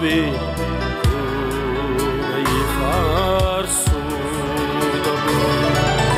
آبی کوی فرسوده بود.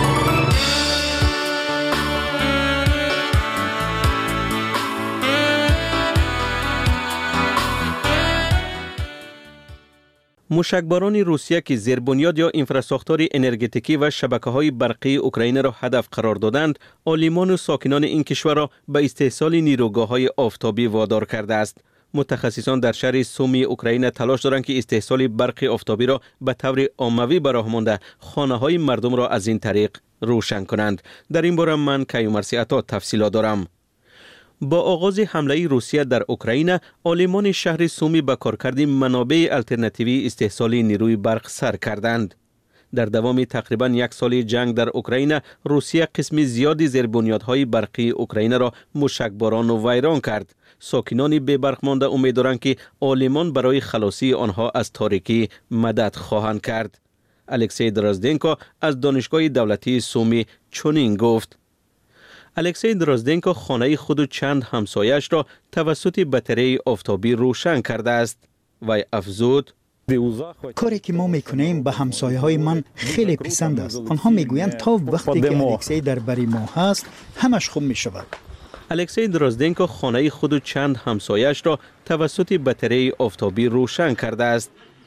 موشکباران روسیه که زیربنیاد یا انفراستراکچور انرژتیکی و شبکه‌های برقی اوکراین را هدف قرار دادند، عالمان و ساکنان این کشور را به استحصال نیروگاه‌های آفتابی وادار کرده است. متخصصان در شهر سومی اوکراین تلاش دارند که استحصال برق آفتابی را به طور عمومی به راه مانده خانه‌های مردم را از این طریق روشن کنند. در این باره من کیومرثی عطا تفصیلات دارم. با آغاز حمله روسیه در اوکراین، عالمان شهر سومی به کارکرد منابع الترناتیوی استحصال نیروی برق سر کردند. در دوام تقریباً یک سال جنگ در اوکراین، روسیه قسم زیادی زیربنیادهای برقی اوکراین را موشکباران و ویران کرد. ساکنان بی برق مانده امیدوارند که عالمان برای خلاصی آنها از تاریکی مدد خواهند کرد. الکسی درازدنکو از دانشگاه دولتی سومی چنین گفت: الکسی درازدنکو خانه خود و چند همسایش را توسط بطری آفتابی روشن کرده است. وی افزود: کاری که ما میکنیم به همسایه های من خیلی پسند است. آنها میگویند تا وقتی که الکسی در بری ما هست همش خوب میشود. الکسی درازدنکو خانه خود و چند همسایش را توسط بطری آفتابی روشن کرده است.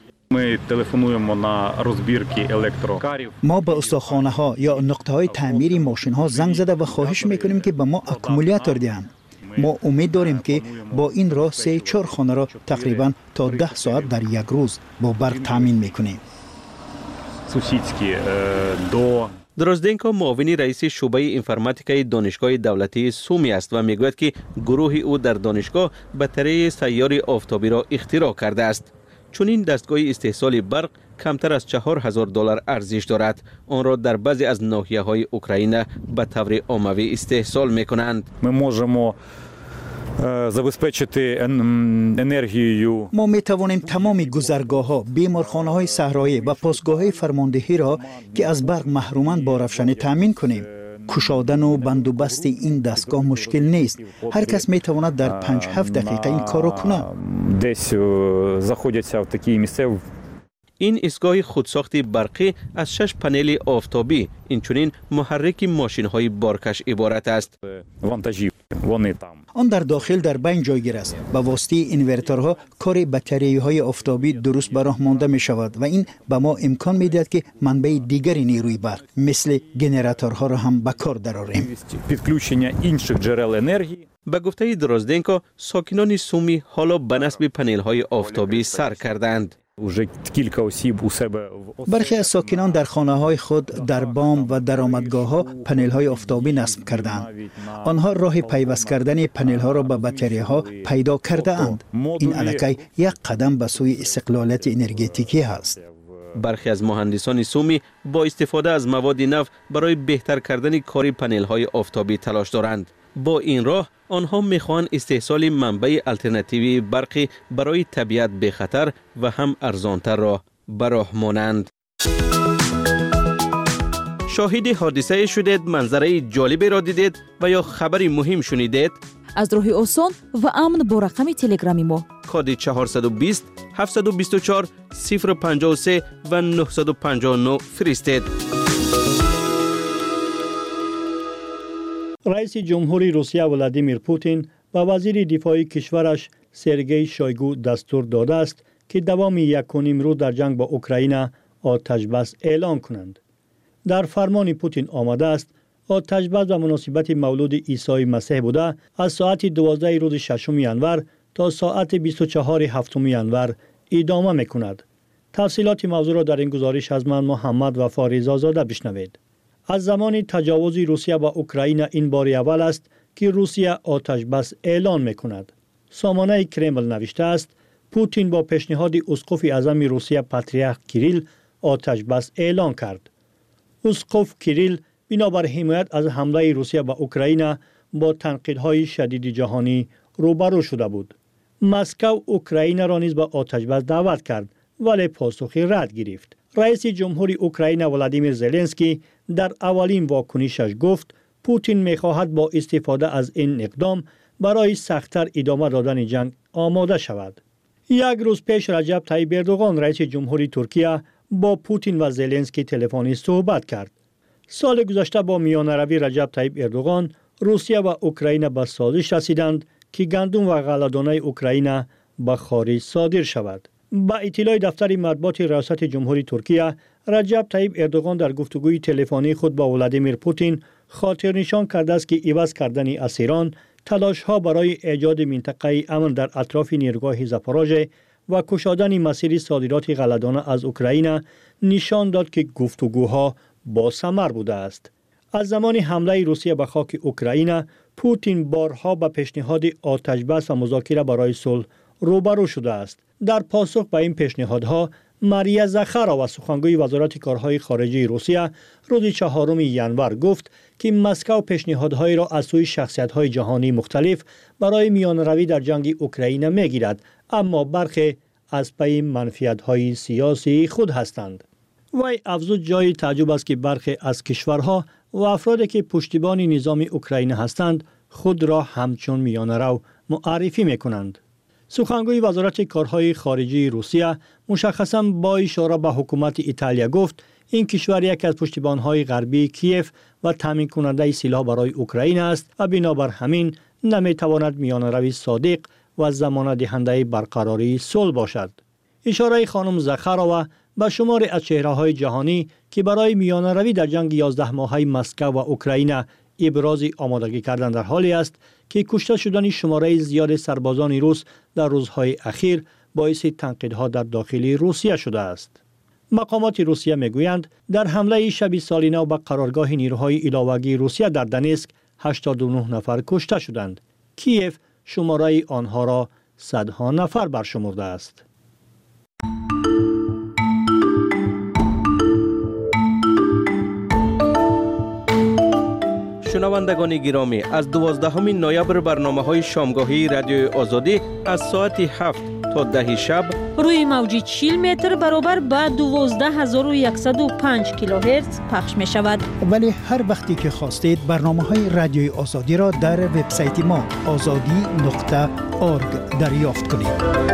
ما به استخوانه ها یا نقطه های تعمیر ماشین ها زنگ زده و خواهش میکنیم که به ما اکومولاتور دهند. ما امید داریم که با این راه 3-4 خانه را تقریبا تا 10 ساعت در یک روز با برق تامین میکنیم. درازدنکو معاون رئیس شعبه انفرماتیکای دانشگاه دولتی سومی است و میگوید که گروه او در دانشگاه بطری سیار آفتابی را اختراع کرده است. چون این دستگاه استحصال برق کمتر از $4,000 ارزش دارد. آن را در بعضی از ناحیه‌های اوکراین به طور عمومی استحصال می‌کنند. ما می توانیم تمام گذرگاه‌ها، بیمارخانه‌های صحرایی و پاسگاه‌های فرماندهی را که از برق محرومند با روشنی تامین کنیم. کشادن و بند و بست این دستگاه مشکل نیست. هر کس می تواند در 5-7 دقیقه این کار را کند. این ایستگاه خودساخت برقی از 6 پنل آفتابی، اینچنین محرک ماشین‌های بارکش عبارت است. آن در داخل در بین جایگیر است. با واسطه اینورتورها کار بطری‌های آفتابی درست به راه مانده می شود و این به ما امکان می دهد که منبع دیگری نیروی برق مثل گنراتورها را هم به کار درآوریم. به گفته درازدنکو، ساکنان سومی حالا به نصب پنل‌های آفتابی سر کردند. برخی از ساکنان در خانه‌های خود در بام و درآمدگاه‌ها پنل‌های آفتابی نصب کردند. آنها راه پیوست کردن پنل‌ها را به بطری‌ها پیدا کرده اند. این الکی یک قدم به سوی استقلالیت انرژتیکی است. برخی از مهندسان سومی با استفاده از مواد نو برای بهتر کردن کار پنل‌های آفتابی تلاش دارند. با این راه آنها میخواهند استحصال منبع الترناتیوی برقی برای طبیعت به خطر و هم ارزانتر را به راه مانند. شاهد حادثه شدید، منظره جالبی را دیدید و یا خبری مهم شنیدید؟ از راه آسان و امن با رقم تلگرامی ما کد 420 724 053 و 959 فرستید. رئیس جمهوری روسیه ولادیمیر پوتین و وزیر دفاع کشورش سرگئی شویگو دستور داده است که دوام 1.5 روز در جنگ با اوکراین آتش بس اعلان کنند. در فرمان پوتین آمده است آتش بس و مناسبت مولود عیسی مسیح بوده از ساعت 12 روز 6 ژانویه تا ساعت 24 7 ژانویه ادامه می‌کند. تفصیلات موضوع را در این گزارش از من محمد وفا رضازاده بشنوید. از زمان تجاوز روسیه به اوکراین این بار اول است که روسیه آتش بس اعلان می‌کند. سامانه کرمل نوشته است پوتین با پیشنهاد اسقف اعظم روسیه پاتریارک کیریل آتش بس اعلان کرد. اسقف کیریل بنابر حمایت از حمله روسیه به اوکراین با تنقیدهای شدید جهانی روبرو شده بود. مسکو اوکراین را نیز به آتش بس دعوت کرد ولی پاسخی رد گرفت. رئیس جمهوری اوکراین ولادیمیر زلنسکی در اولین واکنشش گفت پوتین می‌خواهد با استفاده از این اقدام برای سخت‌تر ادامه دادن جنگ آماده شود. یک روز پیش رجب طیب اردوغان رئیس جمهوری ترکیه با پوتین و زلنسکی تلفنی صحبت کرد. سال گذشته با میانروی رجب طیب اردوغان روسیه و اوکراین به سازش رسیدند که گندم و غله‌دانه اوکراین به خارج صادر شود. با اطلاع دفتر مطبوعات ریاست جمهوری ترکیه، رجب طیب اردوغان در گفتگوی تلفنی خود با ولادیمیر پوتین خاطر نشان کرده است که عوض کردن اسیران، تلاش‌ها برای ایجاد منطقه امن در اطراف نیروگاه زاپاروژه و گشادن مسیر صادرات غله‌دانه از اوکراین نشان داد که گفتگوها با ثمر بوده است. از زمان حمله روسیه به خاک اوکراین، پوتین بارها به پیشنهاد آتش بس و مذاکره برای صلح روبرو شده است. در پاسخ به این پیشنهادها، ماریا زاخارova سخنگوی وزارت کارهای خارجه روسیه روز 4 ژانویه گفت که مسکو پیشنهادهایی را از سوی شخصیت‌های جهانی مختلف برای میانروی در جنگ اوکراین می‌گیرد، اما برخی از پی منفعت‌های سیاسی خود هستند. وی افزود جای تعجب است که برخی از کشورها و افرادی که پشتیبان نظام اوکراین هستند خود را همچون میانرو معرفی می‌کنند. سخنگوی وزارت کارهای خارجه روسیه مشخصاً با اشاره به حکومت ایتالیا گفت این کشور یکی از پشتیبان‌های غربی کیف و تامین کننده سلاح برای اوکراین است و بنابر همین نمی‌تواند میانروی صادق و ضمانت دهنده برقراری صلح باشد. اشاره خانم زاخارova به شماری از چهره‌های جهانی که برای میانروی در جنگ 11 ماهه مسکو و اوکراین ابراز آمادگی کردن در حالی است که کشته شدن شماره زیاد سربازان روس در روزهای اخیر باعث تنقیدها در داخل روسیه شده است. مقامات روسیه میگویند در حمله شب سال نو به قرارگاه نیروهای ایلاوگی روسیه در دنیسک 89 نفر کشته شدند. کیف شماره آنها را صدها نفر برشمرده است. شنوندگان گرامی، از 12 نوامبر برنامه‌های شامگاهی رادیوی آزادی از ساعت 7 تا 10 شب روی موج 40 متر برابر با 12105 کیلوهرتز پخش می شود. ولی هر وقتی که خواستید برنامه‌های رادیوی آزادی را در وبسایت ما azadi.org دریافت کنید.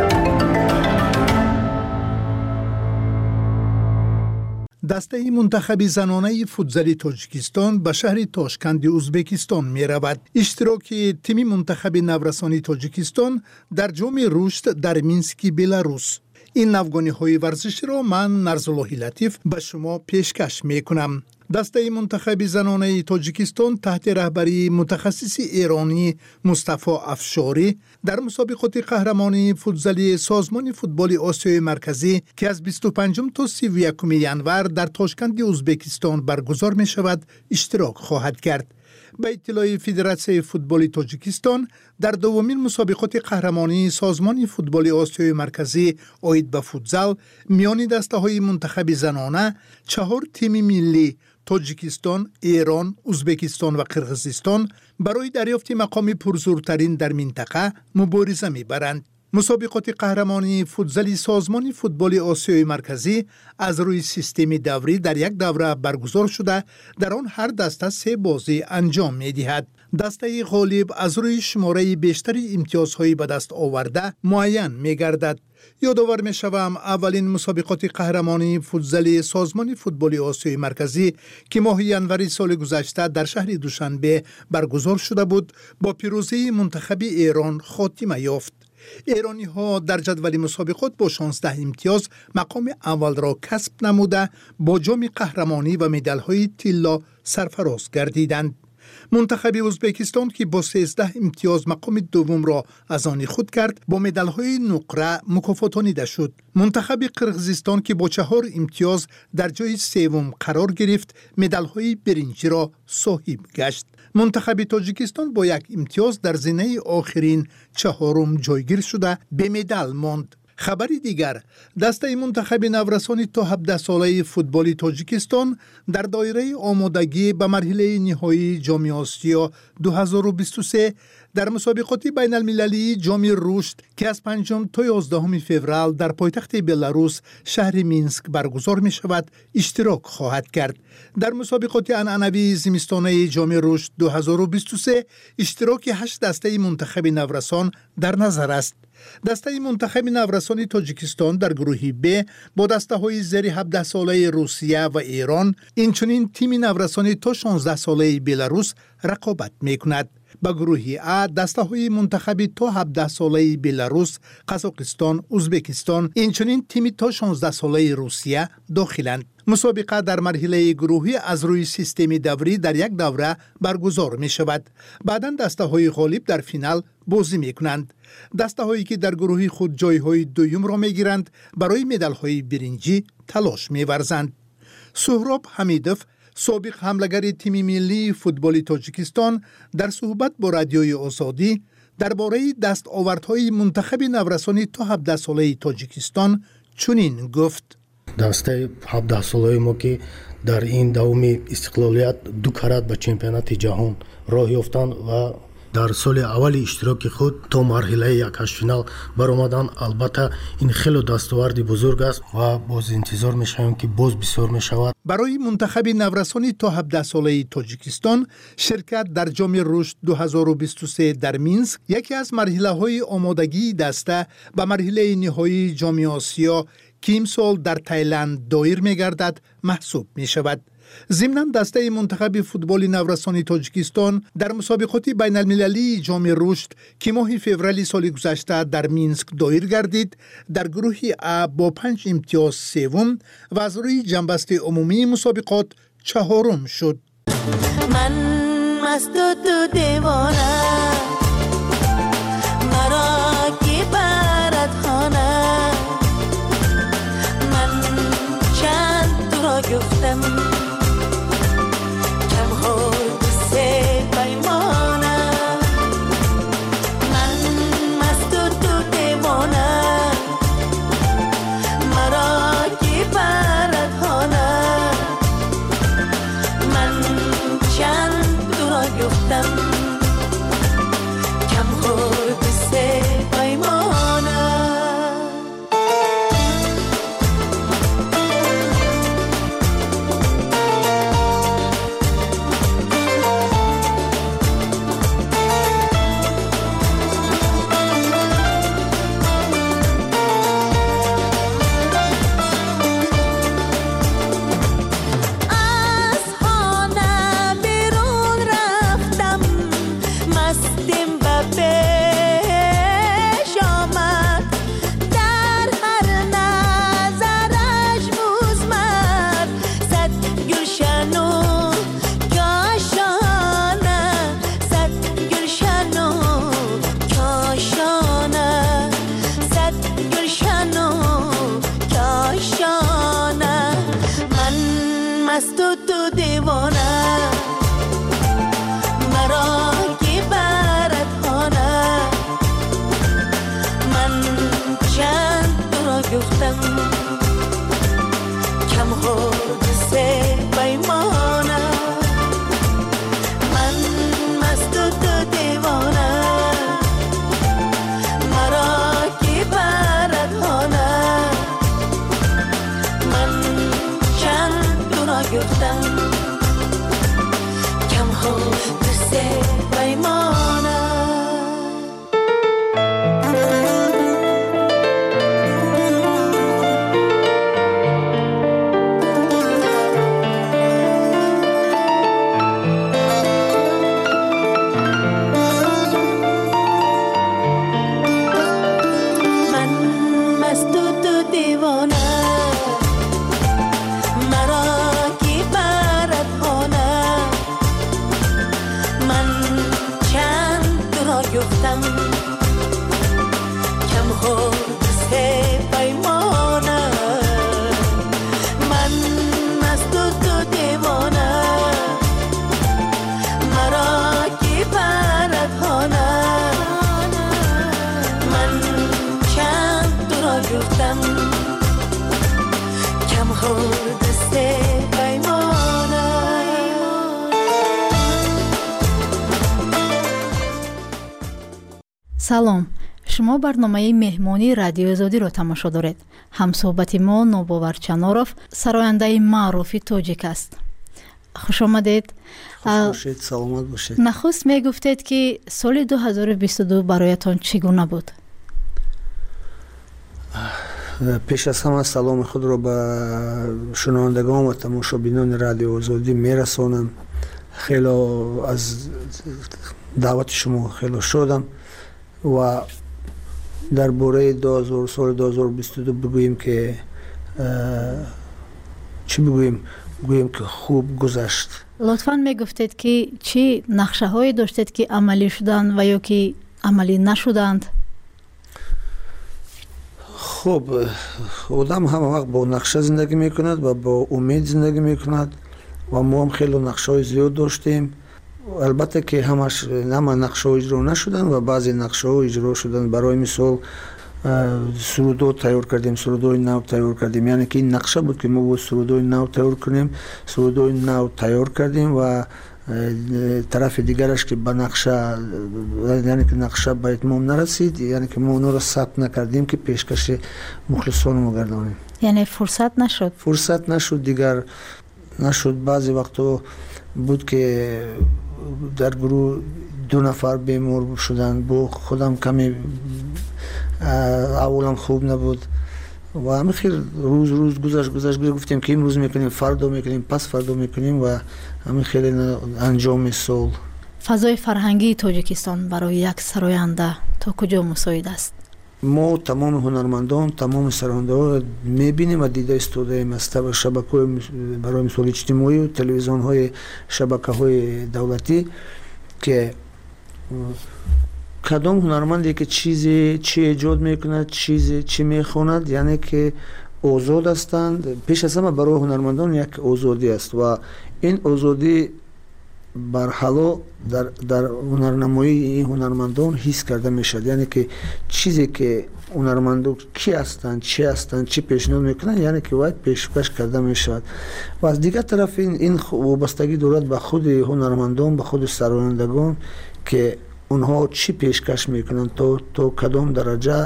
دسته منتخب زنانه فوتزال تاجیکستان به شهر تاشکند ازبکستان می رود. اشتراک تیم منتخب نورسانی تاجیکستان در جام رشد در مینسک بلاروس. این نوگانی های ورزشی را من نرزالله لطیف به شما پیشکش می کنم. دسته منتخب زنانه تاجیکستان تحت رهبری متخصص ایرانی مصطفی افشاری در مسابقات قهرمانی فوتزالی سازمان فوتبال آسیای مرکزی که از 25 تا 31 ژانویه در تاشکند ازبکستان برگزار می شود اشتراک خواهد کرد. به اطلاع فدراسیون فوتبال تاجیکستان در دومین مسابقات قهرمانی سازمان فوتبال آسیای مرکزی عاید به فوتزال میان دسته‌های منتخب زنانه 4 تیم ملی تاجیکستان، ایران، ازبکستان و قرقیزستان برای دریافت مقام پرزورترین در منطقه مبارزه می‌برند. مسابقات قهرمانی فوتزالی سازمان فوتبال آسیای مرکزی از روی سیستم دوری در یک دوره برگزار شده، در آن هر دسته 3 بازی انجام می‌دهد. دسته غالب از روی شماره بیشتر امتیازهای به دست آورده معین می‌گردد. یادآور می‌شوم اولین مسابقات قهرمانی فوتزالی سازمان فوتبال آسیای مرکزی که ماه ژانویه سال گذشته در شهر دوشنبه برگزار شده بود با پیروزی منتخب ایران خاتمه یافت. ایرانی ها در جدول مسابقات با 16 امتیاز مقام اول را کسب نموده با جام قهرمانی و مدال های طلا سرفراز گردیدند. منتخب ازبکستان که با 13 امتیاز مقام دوم را از آن خود کرد با مدال های نقره مکافاتانیده شد. منتخب قرقیزستان که با 4 امتیاز در جای سوم قرار گرفت مدال های برنجی را صاحب گشت. منتخب تاجیکستان با 1 امتیاز در زینه آخرین 4م جایگیر شده به مدال ماند. خبری دیگر، دسته منتخب نورسان تا 17 ساله فوتبال تاجیکستان در دایره آمادگی به مرحله نهایی جام آسیا 2023 در مسابقات بین المللی جام رشد که از 5 تا 11 فوریه در پایتخت بلاروس شهر مینسک برگزار می شود اشتراک خواهد کرد. در مسابقات عنعنوی زمستانه جام رشد 2023 اشتراک 8 دسته منتخب نورسان در نظر است. دسته منتخب نورسان تاجیکستان در گروه ب با دسته های زیر 17 ساله روسیه و ایران، اینچنین تیم نورسان تا 16 ساله بلاروس رقابت میکند. با گروه ا دسته های منتخب تا 17 ساله بلاروس، قزاقستان، ازبکستان، اینچنین تیم تا 16 ساله روسیه داخلند. مسابقه در مرحله گروهی از روی سیستم دوری در یک دوره برگزار می شود. بعداً دسته های غالب در فینال بازی می کنند. دسته هایی که در گروهی خود جای های دوم را می گیرند برای مدال های برنجی تلاش می ورزند. سهراب حمیدوف، سابق حملگر تیم ملی فوتبال تاجیکستان، در صحبت با رادیوی آزادی درباره دستاوردهای منتخب نورسان تا 17 ساله تاجیکستان چنین گفت: دسته 17 ساله ما که در این دوم استقلالیت 2 کرات به چمپیونات جهان راه یافتند و در سال اول اشتراک خود تا مرحله یک فینال برآمدند. البته این خیلی دستاورد بزرگ است و باز انتظار می‌شویم که باز بسیار می‌شود. برای منتخب نورسان تا 17 ساله تاجیکستان شرکت در جام رشد 2023 در مینسک یکی از مرحله‌های آمادگی دسته به مرحله نهایی جام آسیا که امسال در تایلند دایر می‌گردد محسوب می‌شود. ضمناً دسته منتخب فوتبال نورسان تاجیکستان در مسابقات بین المللی جام رشد که ماه فوریه سال گذشته در مینسک دایر گردید، در گروه ا با 5 امتیاز سوم و از روی جنبسته عمومی مسابقات چهارم شد. من مست و تو دیوانه مرا کی برد خانه، من چند تو را گفتم салом, шумо барномаи меҳмонии радиои Озодиро тамошо доред. ҳамсӯҳбати мо Нобовар Чаноров, сарояндаи маъруфи тоҷик аст. хуш омадед. хушбошед, саломат бошед. нахуст мегуфтед ки соли 2022 бароятон чӣ гуна буд? پیش از همه سلام خود را به شنوندگان و تماشابینان رادیو آزادی میرسانم. خیلی از دعوت شما خیلی شدم و درباره سال 2022 بگوییم که چی بگوییم که خوب گذشت. لطفاً میگفتید که چی نقشه هایی داشتید که عملی شدند و یا که عملی نشدند؟ خب آدم همه وقت با نقشه زندگی میکند و با امید زندگی میکند و ما هم خیلی نقشه های زیاد داشتیم. البته که همش نقشه ها اجرا نشدن و بعضی نقشه ها اجرا شدن. برای مثال سرودو تیار کردیم، سرودوی نو تیار کردیم، یعنی که این نقشه بود که ما بود سرودوی نو تیار کنیم. سرودوی نو تیار کردیم و طرف دیگرش که به نقشه، یعنی که نقشه به اتمام نرسید، یعنی که ما اونو را ثبت نکردیم که پیشکش مخلصان ما گردانیم. یعنی فرصت نشد دیگر نشد. بعضی وقتا بود که در گروه 2 نفر بیمار شدن، با خودم کمی اولم خوب نبود و همه خیلی روز گذشت گفتیم که امروز میکنیم، فردا میکنیم، پس فردا میکنیم و همه خیلی انجام سال. فضای فرهنگی تاجیکستان برای یک سراینده تا کجا مساعد است؟ ما تمام هنرمندان، تمام سراینده ها میبینیم و دیده استوده ایم از شبکه برای مثال اجتماعی و تلویزیون های شبکه های دولتی که کدام هنرمندی که چی ایجاد میکند، چی میخواند، یعنی که آزاد هستند. پیش از همه برای هنرمندان یک آزادی است و این آزادی برحالا در هنرنمایی این هنرمندان حس کرده میشد. یعنی که چیزی که هنرمندان کی هستند، چی پیشنهاد میکنند، یعنی که باید پیشکش کرده میشد. و از دیگر طرف این وابستگی دارد به خود هنرمندان، به خود سرایندگان که اونها چی پیشکش میکنند، تا کدام درجه،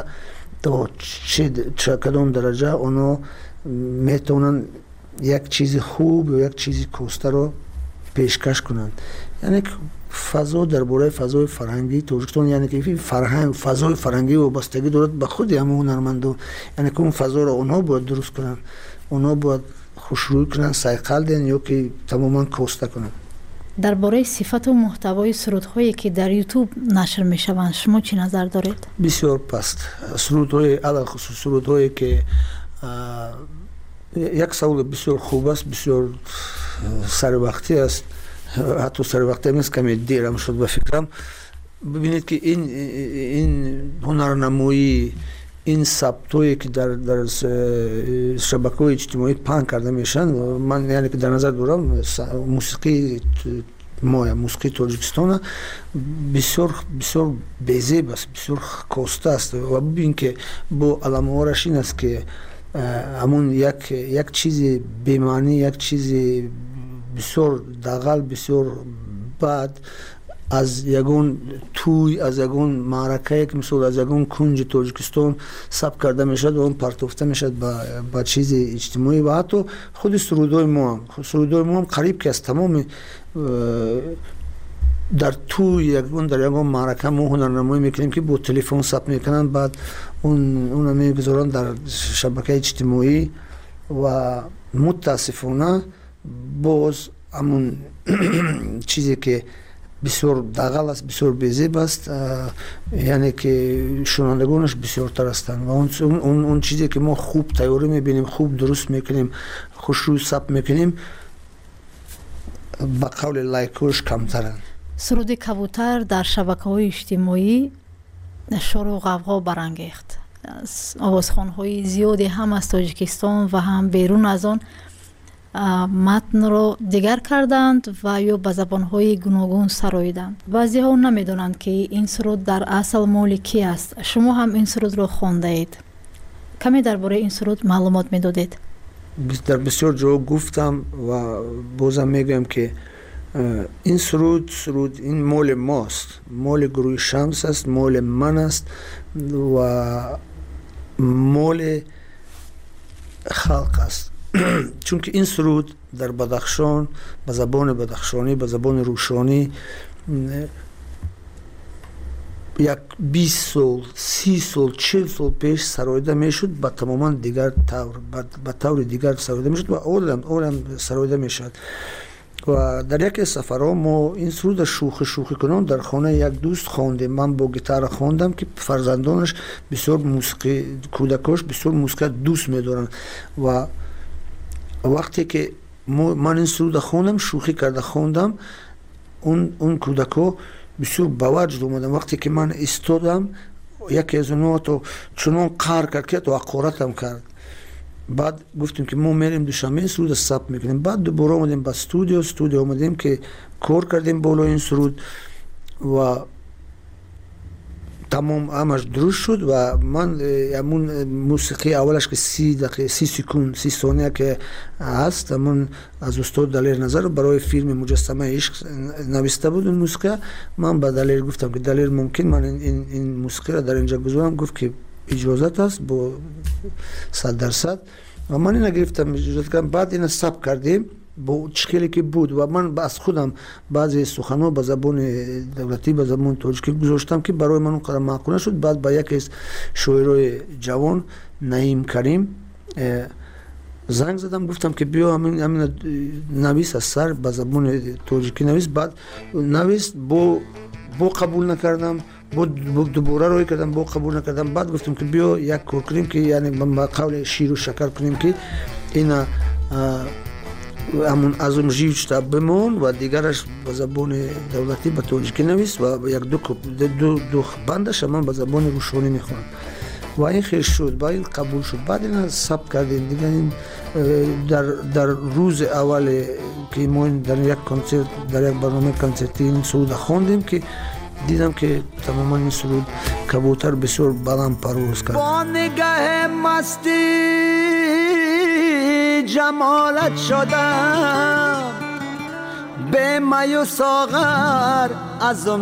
کدام درجه اونها میتونن یک چیز خوب و یک چیز کوسته رو پیشکش کنند. یعنی که فضا درباره فضای فرهنگی تاجیکستان، یعنی که فضای فرهنگی وابستگی دارد به خود همه هنرمندان. یعنی که اون فضا رو اونها باید درست کنند، اونها باید خوشروی کنند، سایقل دین یا که تماما کوسته کنند. درباره صفت و محتوای سرودهایی که در یوتیوب نشر میشوند شما چی نظر دارید؟ بسیار پست. سرودهای علاوه خصوص سرودهایی که یک سوال بسیار خوب است، بسیار سر وقتی است، حتی سر وقتی نیست، کمی دیرم شد به فکرم. ببینید که این هنرنمایی، این ثبتایی که در شبکه‌های اجتماعی پهن کرده میشن، من یعنی که در نظر دارم موسیقی تاجیکستان بسیار بی‌زیب است، بسیار کوسته است و ببین که با علامه‌هاش این است که همون یک چیز بی‌معنی، یک چیز بسیار دغل، بسیار بد از یگون توی، از یگون معرکه که مثلا از یگون کنج تاجیکستان ثبت کرده میشد و اون پرتافته میشد با چیز اجتماعی. و حتی خود سرودهای ما هم قریب که از تمام در توی یگون معرکه ما هنرنمایی میکنیم که با تلفن ثبت میکنن، بعد اون میگذارن در شبکه اجتماعی و متاسفانه باز همون چیزی که بسیار دغل است، بسیار بی‌زیب است، یعنی که شنوندگانش بسیار تر هستند و اون چیزی که ما خوب تیاری میبینیم، خوب درست میکنیم، خوشروی ثبت میکنیم، با قول لایکوش کمترند. سرود کبوتر در شبکه‌های اجتماعی شور و غوغا برانگیخت. آوازخوان‌های زیادی هم از تاجیکستان و هم بیرون از آن متن را دیگر کردند و یا به زبان‌های گوناگون سراییدند. بعضی ها نمیدونند که این سرود در اصل مال کی است. شما هم این سرود را خوانده اید. کمی درباره این سرود معلومات میدادید؟ در بسیار جا گفتم و بازم میگم که این سرود این مال ماست، مال گروه شمس است، مال من است و مال خلق است. چون که این سرود در بدخشان به زبان بدخشانی، به زبان روشانی یک 20 سال 30 سال 40 سال پیش سرایده میشد با تماما دیگر طور با طور دیگر سرایده میشد و اولم سرایده میشد و در یک سفرها ما این سرود شوخی کنم در خانه یک دوست خواندیم. من با گیتار خواندم که فرزندانش بسیار موسیقی کودکاش بسیار موسیقی دوست می‌دارن و وقتی که من این سرود خواندم شوخی کرده خواندم اون کودکا بسیار باوجد اومدن. وقتی که من ایستادم یکی از اونها تو چنان قهر کرد که تو حقارتم کرد. بعد گفتیم که ما میریم دوشنبه سرود ثبت میکنیم. بعد دوباره اومدیم با استودیو اومدیم که کار کردیم بالا این سرود و تمام همش درست شد و من همون موسیقی اولش که 30 دقیقه 30 سکند 30 ثانیه که هست من از استاد دلیر نظر برای فیلم مجسمه عشق نوشته بود. اون موسیقی من به دلیر گفتم که دلیر ممکن من این موسیقی را در اینجا بذارم. گفت که اجازت است با 100% و من اینو گرفتم اجازت کردم. بعد اینو ثبت کردیم با چکلی که بود و من از خودم بعضی سخن‌ها به زبان دولتی به زبان تاجیکی گذاشتم که برای من اونقدر معقول شد. بعد با یکی از شاعرای جوان نعیم کریم زنگ زدم گفتم که بیا همین نویس از سر به زبان تاجیکی نویس. بعد نویس با قبول نکردم دوباره روی کردم با قبول نکردم. بعد گفتم که بیا یک کار کنیم که یعنی با قول شیر و شکر کنیم که اینا همون ازم جیوچتا بمون و دیگرش به زبان دولتی به تاجیکی نویس و یک دو بندش من به زبان روشانی میخونم و این خیلی شد. با این قبول شد. بعد این ثبت کردیم دیگه. این در روز اول که ما در یک کنسرت در یک برنامه کنسرتی این سرود خواندیم که دیدم که تماما این سرود کبوتر بسیار بلند پرواز کرد. با نگاه مستی جمالت شدم به می و ساغر ازم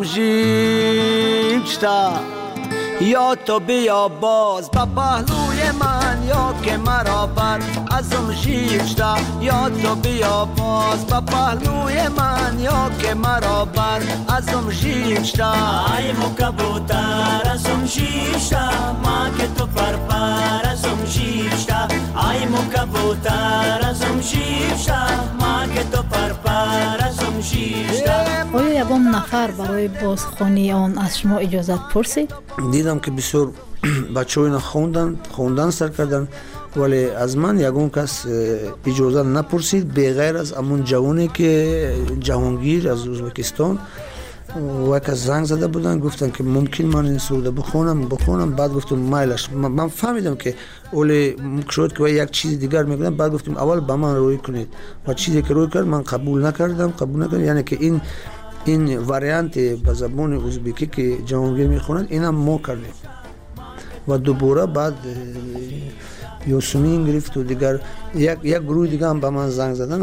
جیچتا یا تو بیا باز با پهلوی من یا که مرا بر ازم جیچتا یا تو بیا باز با پهلوی من یا که مرا بر ازم جیچتا ای مو کبوتر ازم جیچتا ما که تو پر ازم جیچتا ای مو کبوتر ازم جیچتا ما که تو پر ازم جیچتا. آیا یگام نفر برای بازخوانی آن از شما اجازت پرسید؟ دیدم که بسیار بچه ها اینا خوندن سر کردن ولی از من یگون کس اجازه نپرسید بغیر از امون جوانی که جهانگیر از ازبکستان و یک زنگ زده بودن گفتن که ممکن من این سرود بخونم. بعد گفتم مایلش من فهمیدم که اولی شد که یک چیز دیگر میگن. بعد گفتم اول با من روی کنید و چیزی که روی کرد من قبول نکردم. یعنی که این واریانت به زبان ازبکی که جهانگیر میخونند اینا ما کردیم و دوباره بعد یوسمین گرفت و دیگر یک گروه دیگه هم به من زنگ زدن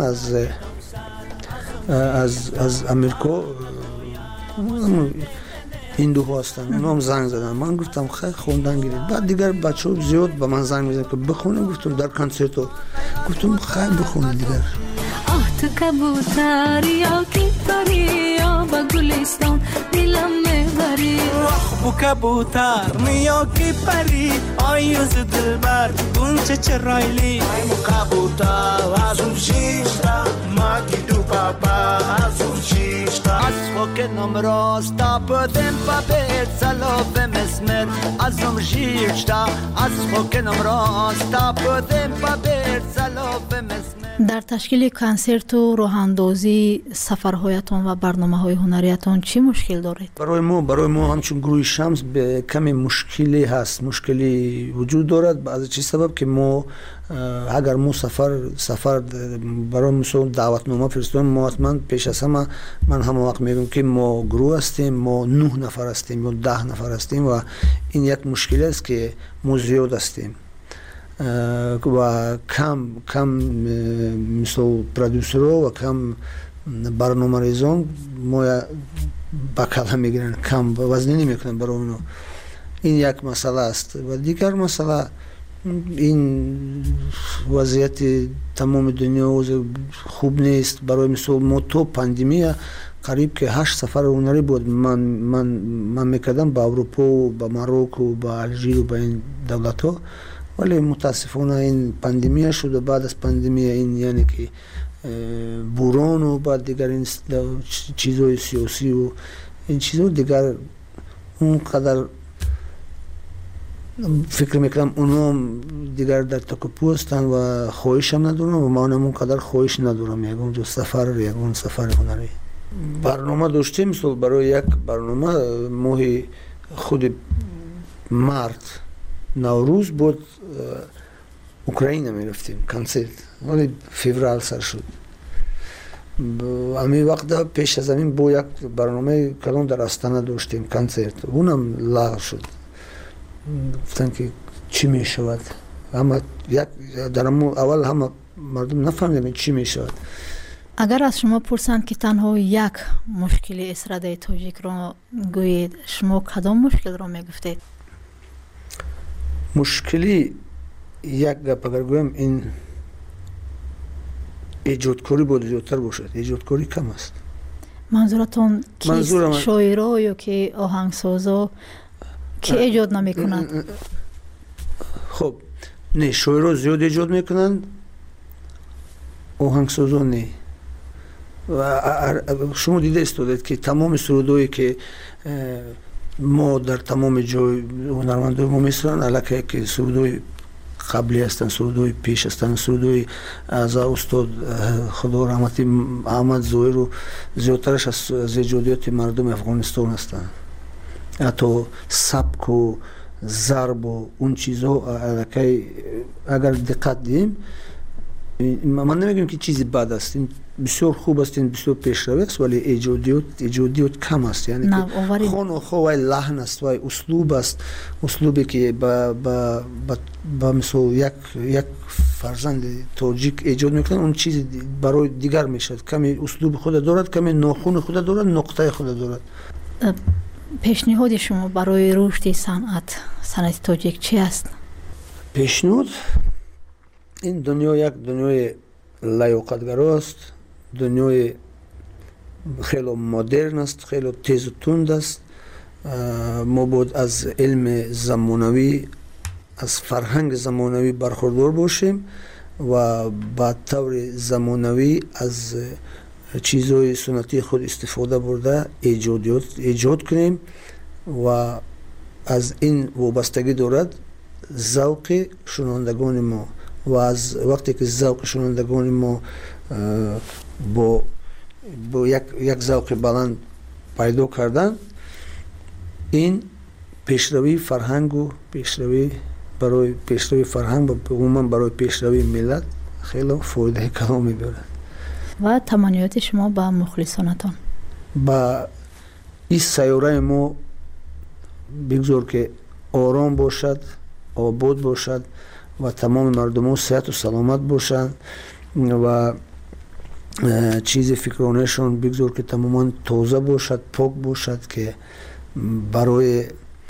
از امریکا هندوها هستن. اونا هم زنگ زدن. من گفتم خیلی خوندن گرفت. بعد دیگر بچه ها زیاد به من زنگ میزنن که بخونم. گفتم در کنسرت گفتم خیلی بخونه دیگر. تو کبوتر یا کی پری یا با گلستان دلم میبری بو کبوتر یا کی پری آیوز دلبر گونچه چرایلی ای مو کبوتر ازم شیشتا ما کی دو پاپا ازم شیشتا از فکنم راستا پدم پاپت سلوف مسمر ازم شیشتا از فکنم راستا پدم پاپت سلوف مسمر. در تشکیل کنسرت و راهاندازی سفرهایتان و برنامه‌های هنریتان چی مشکل دارید؟ برای ما همچون گروه شمس به کمی مشکلی وجود دارد. از چه سبب که ما اگر ما سفر برای مثلا دعوتنامه فرستادیم ما حتما پیش از همه من همه وقت میگم که ما گروه هستیم، ما 9 نفر هستیم یا 10 نفر هستیم و این یک مشکل است که ما زیاد هستیم و کم مثل پرودوسرها و کم برنامه‌ریزان ما بکله میگیرن، کم وزنی نمیکنن برای اونو. این یک مسئله است و دیگر مسئله این وضعیت تمام دنیا خوب نیست. برای مثال ما تو پاندемия قریب که 8 سفر هنری بود من میکردم با اروپا و با ماروکو و با الژیر و با این دولت ها، ولی متاسفانه این پاندемia شد و بعد از پاندемia این یعنی که بوران و بعد دیگر این چیزهای سیاسی و این چیزها دیگر اونقدر فکر میکنم اونا دیگر در تکاپو هستن و خواهش هم ندارم و من هم اونقدر خواهش ندارم یکون دو سفر یکون سفر هنری. برنامه داشتیم مثل برای یک برنامه ماه خود مارت نوروز بود اوکراین میرفتیم کنسرت، ولی فوریه سر شد. همین وقت پیش از همین با یک برنامه کلان در استانه داشتیم کنسرت، اونم لغو شد. گفتن که چی می شود؟ در اول همه مردم نفهمیدن چی می شود. اگر از شما پرسند که تنها یک مشکل استراده تاجیک را گویید، شما کدام مشکل را می گفتید؟ مشکلی یک گپ اگر گویم این ایجادکاری باید زیادتر باشد. ایجادکاری کم است. منظورتون کیست؟ شاعرها یا که آهنگسازا که ایجاد نمی کنند؟ خب نه، شاعرها زیاد ایجاد میکنند، آهنگسازا نه. و شما دیده استودید که تمام سرودایی که ما در تمام جای هنرمندای ما میسرن علاقه که سرودای قبلی هستن، سرودای پیش هستن، سرودای از استاد خدا رحمتی احمد ظاهر و زیادترش از ایجادیات مردم افغانستان هستن. حتی سبک و ضرب و اون چیزها علاقه اگر دقت دیم، من نمیگم که چیزی بد است، بسیار خوب است، بسیار پیشرو است، ولی ایجادیات کم است. یعنی که خون و خواه لحن است و اسلوب است، اسلوبی که با مثل یک فرزند تاجیک ایجاد میکنن، اون چیز برای دیگر میشد. کمی اسلوب خود دارد، کمی ناخون خود دارد، نقطه خود دارد. پیشنهاد شما برای رشد صنعت تاجیک چی است؟ پیشنهاد این دنیا یک دنیای لیاقتگرا است، دنیای خیلی مدرن است، خیلی تیز و تند است. ما باید از علم زمانوی، از فرهنگ زمانوی برخوردار باشیم و با طور زمانوی از چیزهای سنتی خود استفاده برده ایجاد کنیم و از این وابستگی دارد ذوق شنوندگان ما. و از وقتی که ذوق شنوندگان ما با یک ذوق بلند پیدا کردن، این پیشروی فرهنگ و برای پیشروی فرهنگ و عموما برای پیشروی ملت خیلی فایده کلامی دارد. و تمنیات شما با مخلصانتان؟ با این سیاره ما بگذار که آرام باشد، آباد باشد و تمام مردم ها صحت و سلامت باشند و چیز فکرانشان بگذار که تماما تازه باشد، پاک باشد، که برای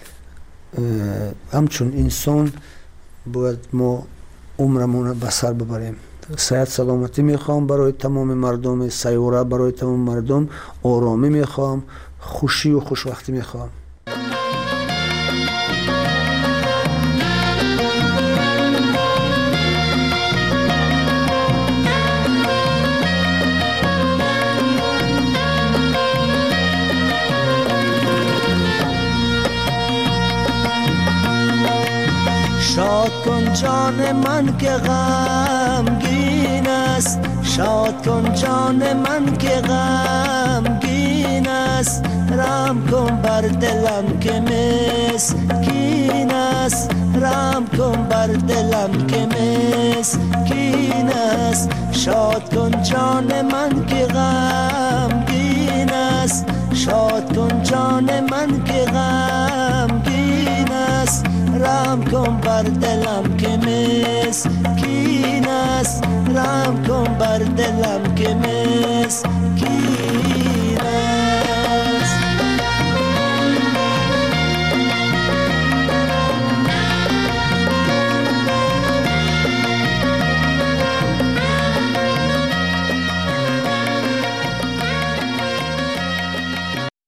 همچون انسان باید ما عمرمون به سر ببریم. صحت سلامتی میخوام برای تمام مردم سیاره، برای تمام مردم آرامی میخوام، خوشی و خوشوقتی میخوام. شاد کن جان من که غمگین است، شاد کن جان من که غمگین است، رحم کن بر دلم که مسکین است، رحم کن بر دلم که مسکین است. شاد کن جان من که غمگین است، شاد کن جان من که غمگین است، رحم کن بر دلم که مسکین است، رحم کن بر دلم که